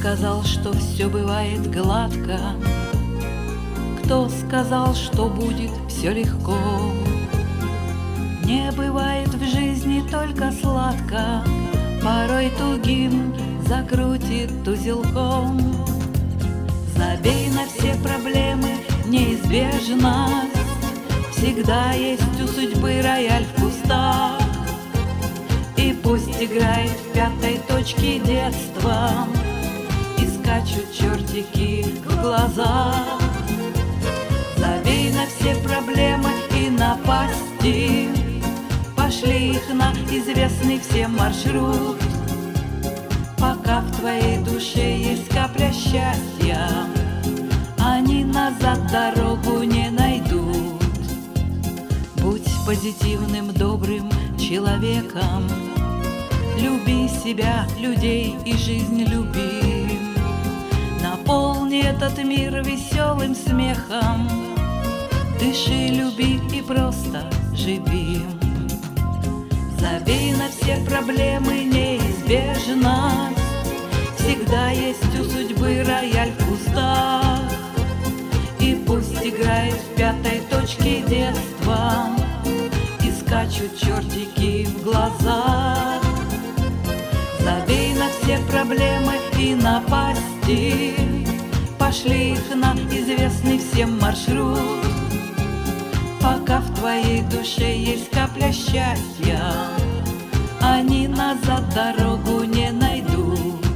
сказал, что все бывает гладко? Кто сказал, что будет все легко? Не бывает в жизни только сладко, порой тугим закрутит узелком. Забей на все проблемы, неизбежность. Всегда есть у судьбы рояль в кустах. И пусть играет в пятой точке детства, и скачут чертики в глазах. Забей на все проблемы и напасти, пошли их на известный всем маршрут. Пока в твоей душе есть капля счастья, они назад дорогу не найдут. Будь позитивным, добрым человеком, люби себя, людей и жизнь люби. Наполни этот мир веселым смехом, дыши, люби и просто живи. Забей на все проблемы, неизбежность. Всегда есть у судьбы рояль в кустах. И пусть играет в пятой точке детства, и скачут чертики в глазах. Забей на все проблемы и напасти, пошли их на известный всем маршрут. Пока в твоей душе есть капля счастья, они назад дорогу не найдут.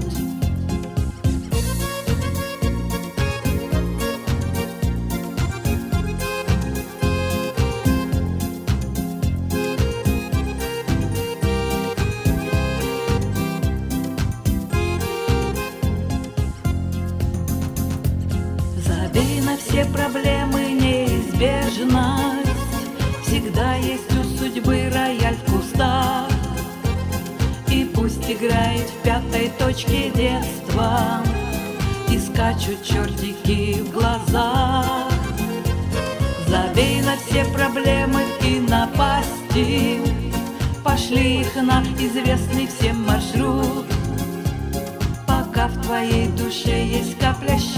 Забей на все проблемы, неизбежность. Всегда есть у судьбы рояль в кустах. И пусть играет в пятой точке детства, и скачут чертики в глазах. Забей на все проблемы и напасти, пошли их на известный всем маршрут. Пока в твоей душе есть капля счастья,